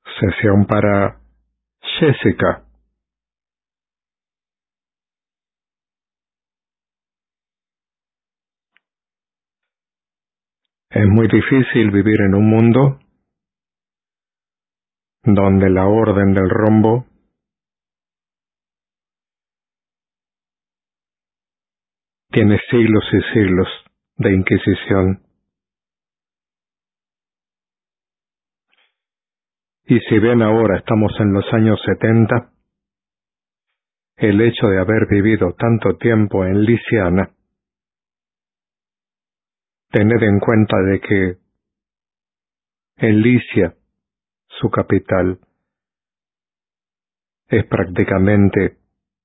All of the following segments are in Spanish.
Sesión para Jessica. Es muy difícil vivir en un mundo donde la orden del rombo tiene siglos y siglos de inquisición. Y si bien ahora estamos en los años 70, el hecho de haber vivido tanto tiempo en Lisiana, tened en cuenta de que en Licia, su capital, es prácticamente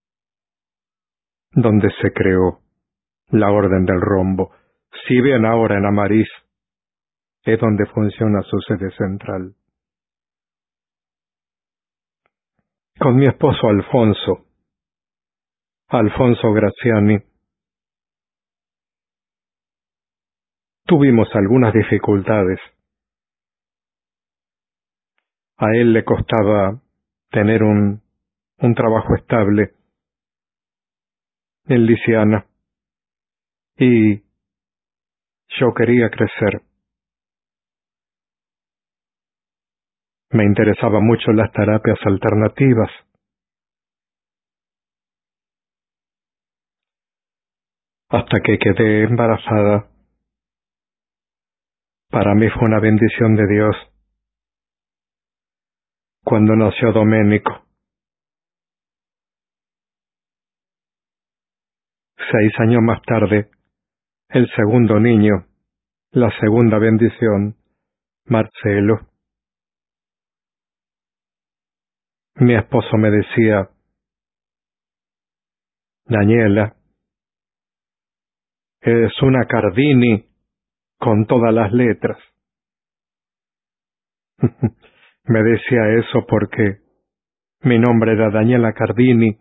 donde se creó la orden del rombo. Si bien ahora en Amariz es donde funciona su sede central. Con mi esposo Alfonso Graziani, tuvimos algunas dificultades. A él le costaba tener un trabajo estable en Lisiana y yo quería crecer. Me interesaban mucho las terapias alternativas. Hasta que quedé embarazada. Para mí fue una bendición de Dios cuando nació Doménico. 6 años más tarde, el segundo niño, la segunda bendición, Marcelo. Mi esposo me decía, Daniela, es una Cardini con todas las letras. Me decía eso porque mi nombre era Daniela Cardini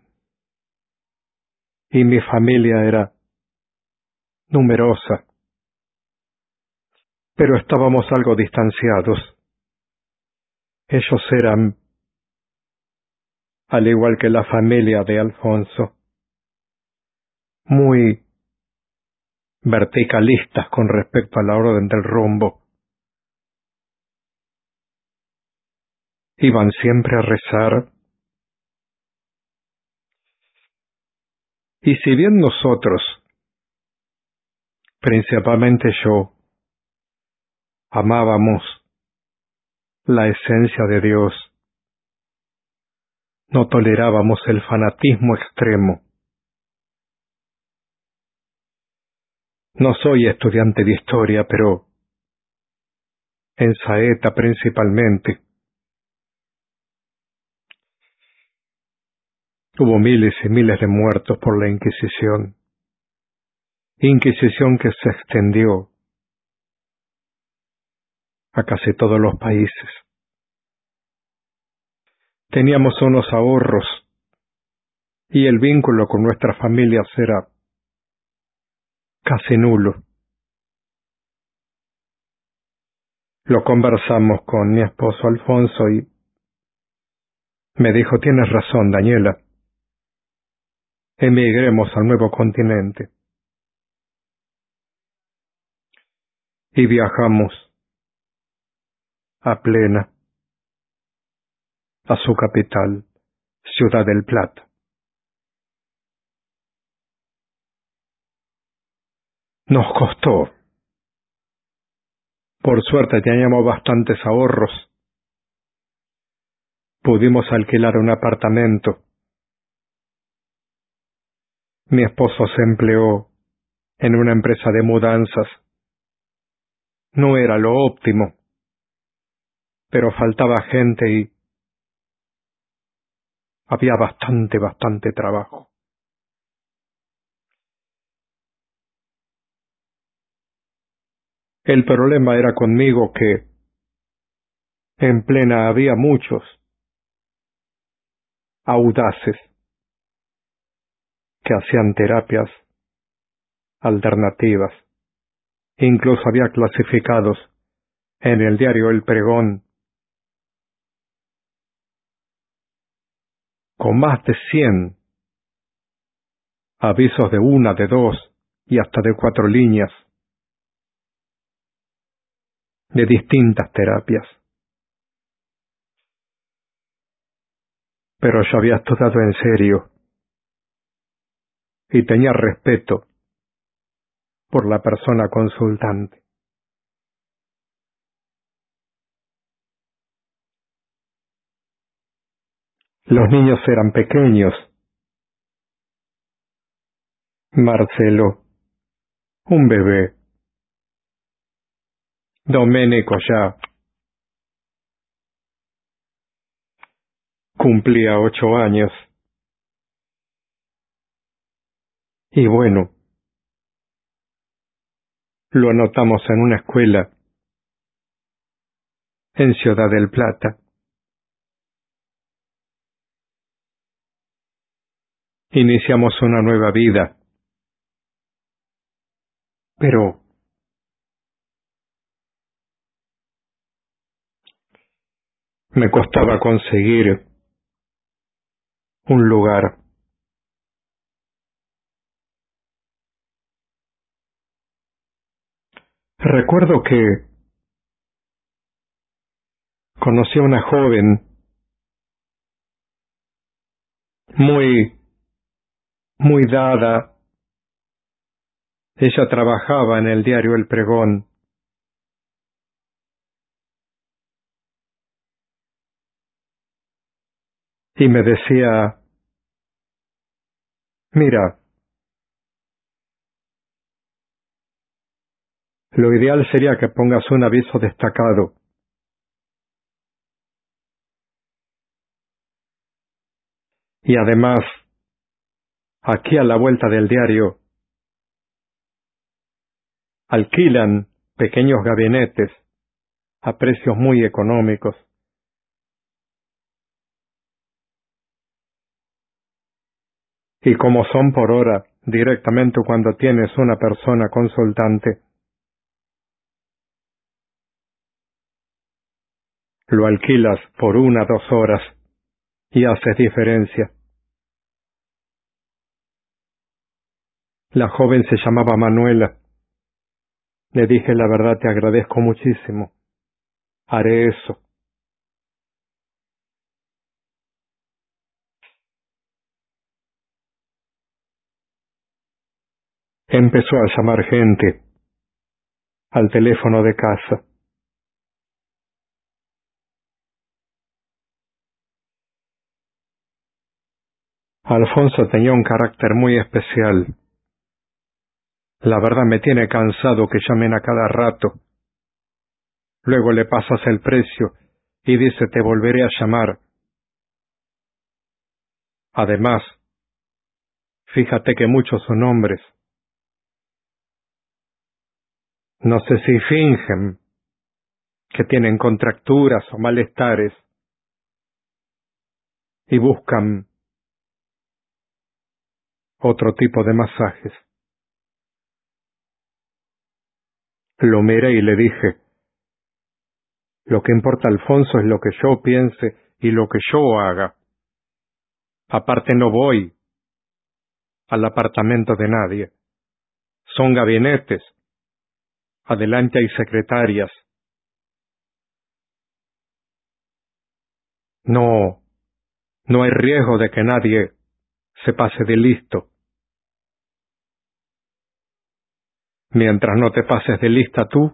y mi familia era numerosa, pero estábamos algo distanciados. Ellos eran, al igual que la familia de Alfonso, muy verticalistas con respecto a la orden del rombo. Iban siempre a rezar. Y si bien nosotros, principalmente yo, amábamos la esencia de Dios, no tolerábamos el fanatismo extremo. No soy estudiante de historia, pero en Saeta principalmente hubo miles y miles de muertos por la Inquisición. Inquisición que se extendió a casi todos los países. Teníamos unos ahorros y el vínculo con nuestras familias era casi nulo. Lo conversamos con mi esposo Alfonso y me dijo, tienes razón, Daniela, emigremos al nuevo continente. Y viajamos a plena a su capital, Ciudad del Plata. Nos costó. Por suerte teníamos bastantes ahorros. Pudimos alquilar un apartamento. Mi esposo se empleó en una empresa de mudanzas. No era lo óptimo, pero faltaba gente y había bastante trabajo. El problema era conmigo que en plena había muchos audaces que hacían terapias alternativas. Incluso había clasificados en el diario El Pregón con más de 100 avisos de 1, de 2 y hasta de 4 líneas, de distintas terapias. Pero yo había estudiado en serio y tenía respeto por la persona consultante. Los niños eran pequeños. Marcelo, un bebé. Domenico ya cumplía 8 años. Y bueno, lo anotamos en una escuela en Ciudad del Plata. Iniciamos una nueva vida. Pero me costaba conseguir un lugar. Recuerdo que conocí a una joven muy dada. Ella trabajaba en el diario El Pregón. Y me decía, mira, lo ideal sería que pongas un aviso destacado. Y además, aquí a la vuelta del diario, alquilan pequeños gabinetes a precios muy económicos. Y como son por hora, directamente cuando tienes una persona consultante, lo alquilas por 1, 2 horas y haces diferencia. La joven se llamaba Manuela. Le dije, la verdad te agradezco muchísimo. Haré eso. Empezó a llamar gente al teléfono de casa. Alfonso tenía un carácter muy especial. La verdad me tiene cansado que llamen a cada rato. Luego le pasas el precio y dice te volveré a llamar. Además, fíjate que muchos son hombres. No sé si fingen que tienen contracturas o malestares y buscan otro tipo de masajes. Lo miré y le dije, lo que importa, Alfonso, es lo que yo piense y lo que yo haga. Aparte no voy al apartamento de nadie. Son gabinetes. Adelante hay secretarias. No hay riesgo de que nadie se pase de listo. Mientras no te pases de lista tú.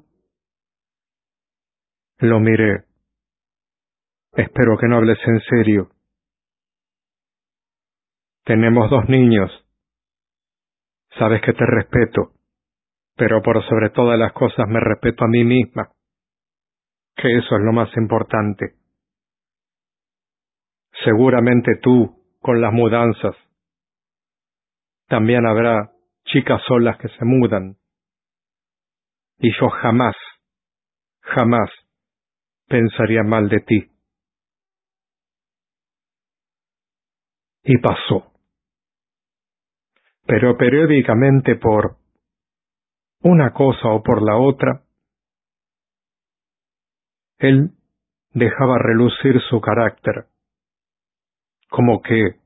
Lo miré. Espero que no hables en serio. Tenemos 2 niños. Sabes que te respeto, pero por sobre todas las cosas me respeto a mí misma, que eso es lo más importante. Seguramente tú, con las mudanzas, también habrá chicas solas que se mudan. Y yo jamás pensaría mal de ti. Y pasó. Pero periódicamente por una cosa o por la otra, él dejaba relucir su carácter. como que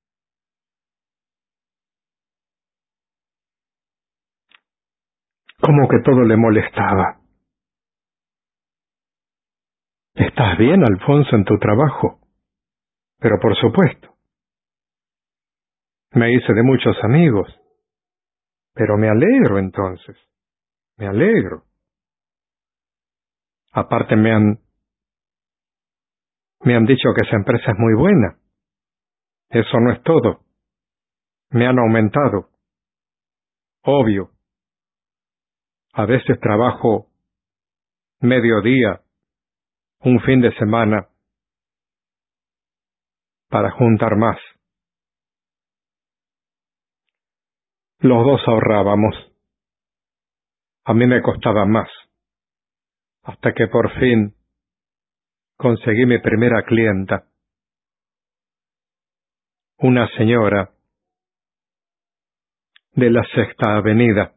todo le molestaba. ¿Estás bien, Alfonso, en tu trabajo? Pero por supuesto. Me hice de muchos amigos. Pero me alegro entonces. Me alegro. Aparte me han dicho que esa empresa es muy buena. Eso no es todo. Me han aumentado. Obvio. A veces trabajo mediodía, un fin de semana, para juntar más. Los dos ahorrábamos. A mí me costaba más. Hasta que por fin conseguí mi primera clienta. Una señora de la Sexta Avenida,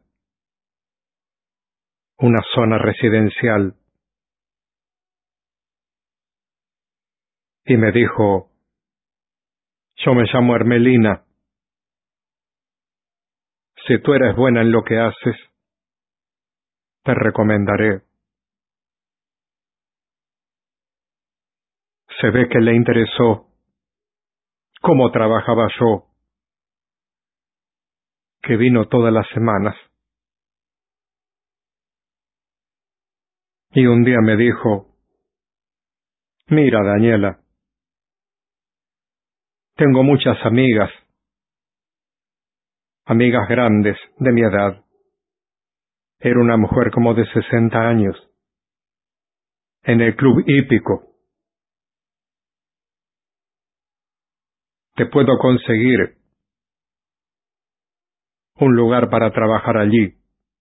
una zona residencial, y me dijo: yo me llamo Hermelina. Si tú eres buena en lo que haces, te recomendaré. Se ve que le interesó cómo trabajaba yo, que vino todas las semanas. Y un día me dijo: mira, Daniela, tengo muchas amigas grandes de mi edad. Era una mujer como de 60 años, en el club hípico. Te puedo conseguir un lugar para trabajar allí.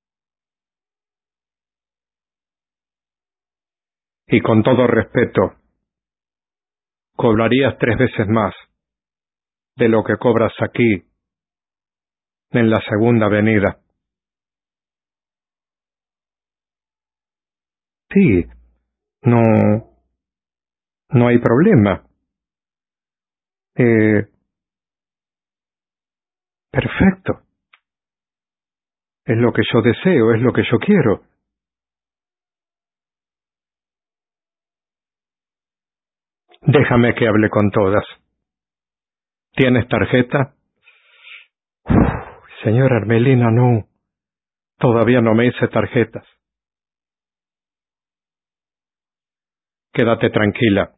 Y con todo respeto, cobrarías 3 veces más de lo que cobras aquí, en la Segunda Avenida. Sí, no hay problema. Perfecto. Es lo que yo deseo, es lo que yo quiero. Déjame que hable con todas. ¿Tienes tarjeta? Señora Hermelina, no. Todavía no me hice tarjetas. Quédate tranquila.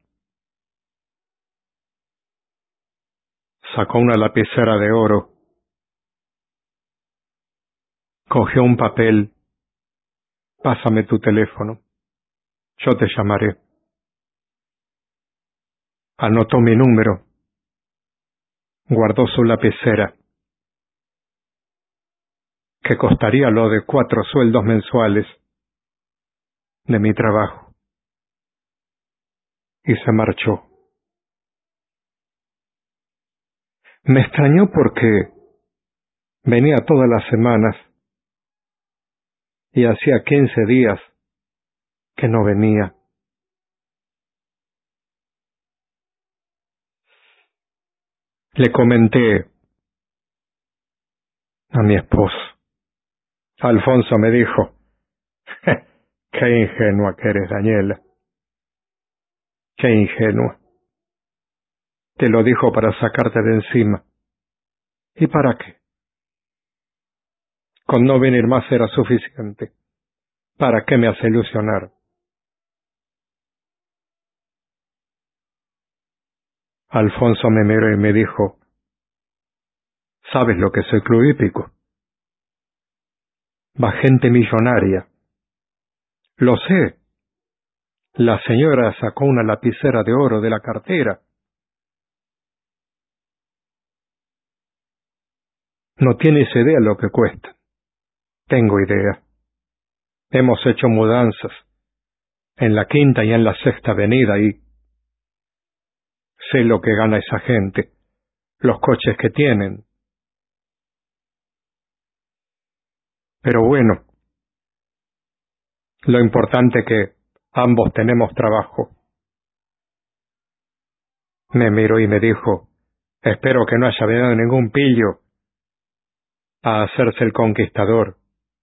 Sacó una lapicera de oro. Cogió un papel. Pásame tu teléfono. Yo te llamaré. Anotó mi número. Guardó su lapicera, que costaría lo de 4 sueldos mensuales de mi trabajo, y se marchó. Me extrañó porque venía todas las semanas y hacía 15 días que no venía. Le comenté a mi esposo. Alfonso me dijo: qué ingenua que eres, Daniela. Qué ingenua. Te lo dijo para sacarte de encima. ¿Y para qué? Con no venir más era suficiente. ¿Para qué me hace ilusionar? Alfonso me miró y me dijo: ¿sabes lo que es el club hípico? Va gente millonaria. Lo sé. La señora sacó una lapicera de oro de la cartera. No tienes idea lo que cuesta. Tengo idea. Hemos hecho mudanzas en la Quinta y en la Sexta Avenida y sé lo que gana esa gente, los coches que tienen. Pero bueno, lo importante es que ambos tenemos trabajo. Me miró y me dijo: Espero que no haya venido ningún pillo a hacerse el conquistador.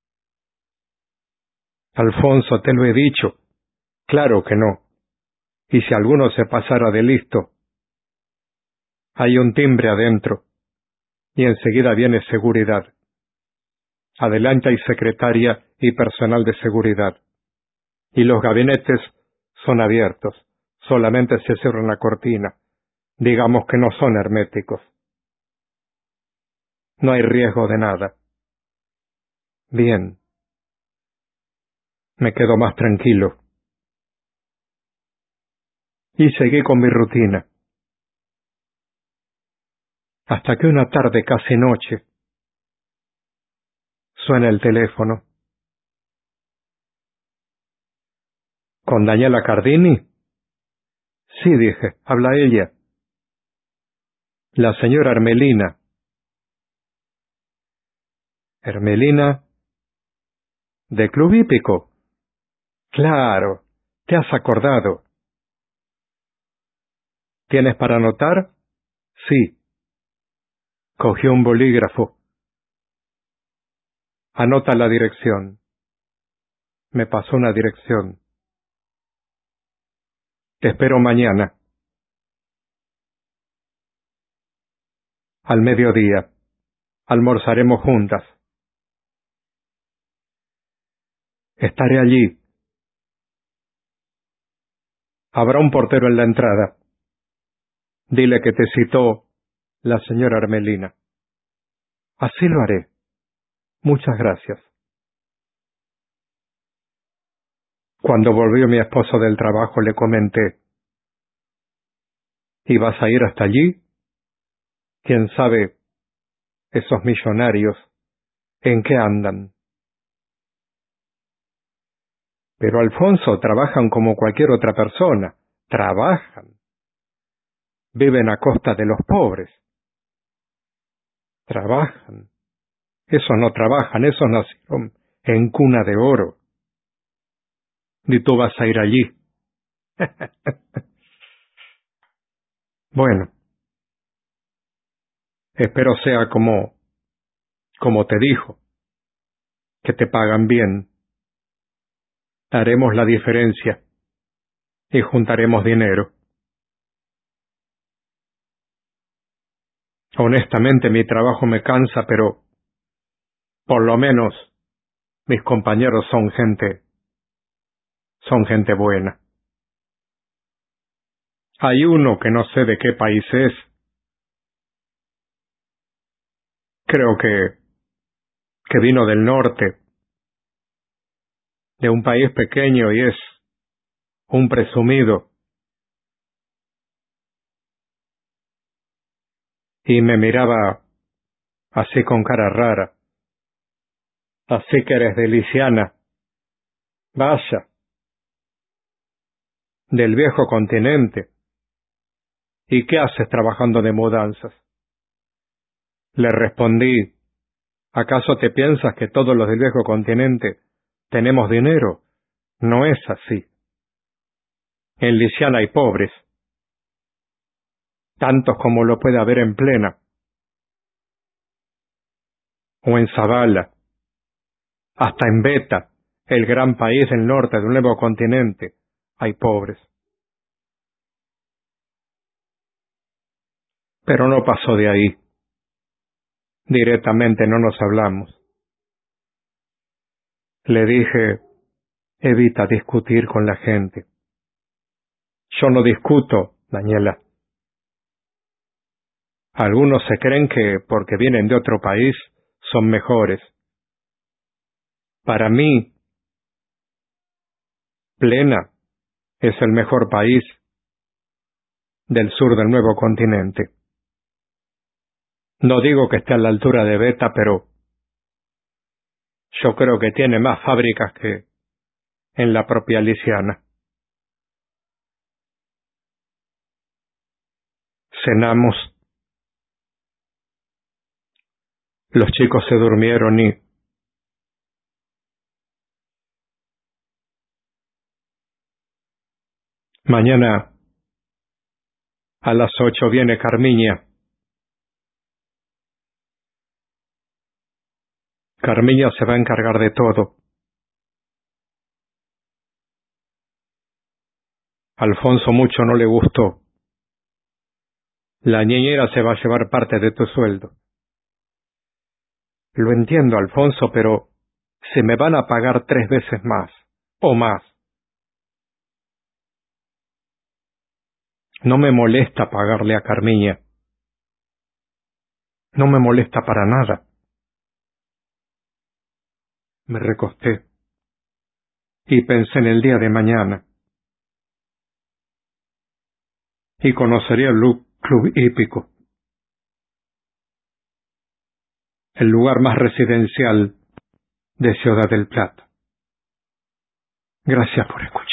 Alfonso, te lo he dicho. Claro que no. Y si alguno se pasara de listo, hay un timbre adentro, y enseguida viene seguridad. Adelante hay secretaria y personal de seguridad. Y los gabinetes son abiertos, solamente se cierra una cortina. Digamos que no son herméticos. No hay riesgo de nada. Bien. Me quedo más tranquilo. Y seguí con mi rutina. Hasta que una tarde casi noche suena el teléfono. ¿Con Daniela Cardini? Sí, dije, habla ella. La señora Hermelina. ¿Hermelina? ¿De Club Hípico? Claro, te has acordado. ¿Tienes para anotar? Sí. Cogió un bolígrafo. Anota la dirección. Me pasó una dirección. Te espero mañana. Al mediodía. Almorzaremos juntas. Estaré allí. Habrá un portero en la entrada. Dile que te citó la señora Hermelina. Así lo haré. Muchas gracias. Cuando volvió mi esposo del trabajo le comenté, ¿y vas a ir hasta allí? ¿Quién sabe esos millonarios en qué andan? Pero Alfonso, trabajan como cualquier otra persona. Trabajan. Viven a costa de los pobres. Trabajan. Esos no trabajan, esos nacieron en cuna de oro. Ni tú vas a ir allí. Bueno, espero sea como te dijo, que te pagan bien. Haremos la diferencia y juntaremos dinero. Honestamente, mi trabajo me cansa, pero por lo menos mis compañeros son gente buena. Hay uno que no sé de qué país es. Creo que vino del norte, de un país pequeño y es un presumido. Y me miraba así con cara rara. Así que eres de Lisiana. Vaya, del viejo continente. ¿Y qué haces trabajando de mudanzas? Le respondí, ¿acaso te piensas que todos los del viejo continente tenemos dinero? No es así. En Lisiana hay pobres, tantos como lo puede haber en Plena, o en Zabala, hasta en Beta, el gran país del norte del nuevo continente, hay pobres. Pero no pasó de ahí. Directamente no nos hablamos. Le dije, evita discutir con la gente. Yo no discuto, Daniela. Algunos se creen que porque vienen de otro país son mejores. Para mí, Plena es el mejor país del sur del nuevo continente. No digo que esté a la altura de Beta, pero yo creo que tiene más fábricas que en la propia Lisiana. Cenamos, los chicos se durmieron y mañana a las 8 viene Carmiña Carmiña se va a encargar de todo. Alfonso mucho no le gustó. La niñera se va a llevar parte de tu sueldo. Lo entiendo, Alfonso, pero se me van a pagar 3 veces más, o más. No me molesta pagarle a Carmiña. No me molesta para nada. Me recosté y pensé en el día de mañana. Y conocería el club hípico, el lugar más residencial de Ciudad del Plata. Gracias por escuchar.